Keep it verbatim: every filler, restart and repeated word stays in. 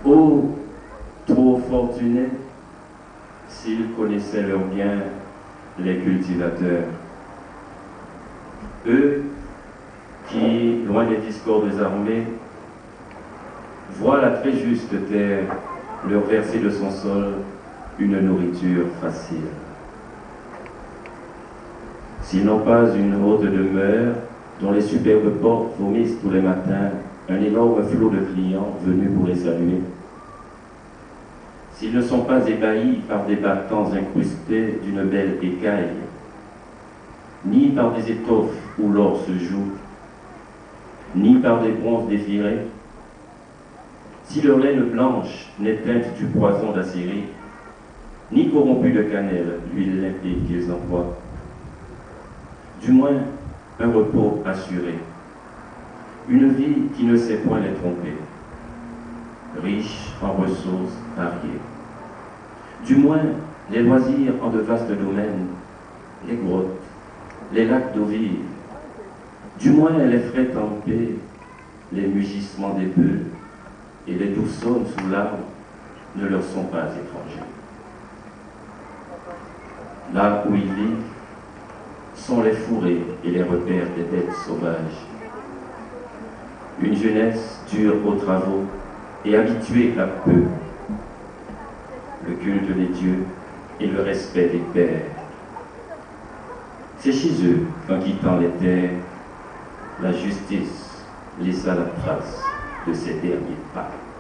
Oh, trop fortunés s'ils connaissaient leur bien, les cultivateurs. Eux qui, loin des discordes armés, voient la très juste terre leur verser de son sol une nourriture facile. S'ils n'ont pas une haute demeure dont les superbes portes vomissent tous les matins un énorme flot de clients venus pour les saluer, s'ils ne sont pas ébahis par des battants incrustés d'une belle écaille, ni par des étoffes où l'or se joue, ni par des bronzes défilés, si leur laine blanche n'est teinte du poison d'Assyrie, ni corrompue de cannelle, l'huile limpide qu'ils emploient, du moins un repos assuré, une vie qui ne sait point les tromper, riche en ressources variées, du moins les loisirs en de vastes domaines, les grottes, les lacs d'eau vive, du moins les frais tempés, les mugissements des bœufs et les douces saunes sous l'arbre ne leur sont pas étrangers. Là où ils vivent sont les fourrés et les repères des bêtes sauvages. Une jeunesse dure aux travaux et habituée à peu, le culte des dieux et le respect des pères. C'est chez eux qu'en quittant les terres, la justice laissa la trace de ses derniers pas.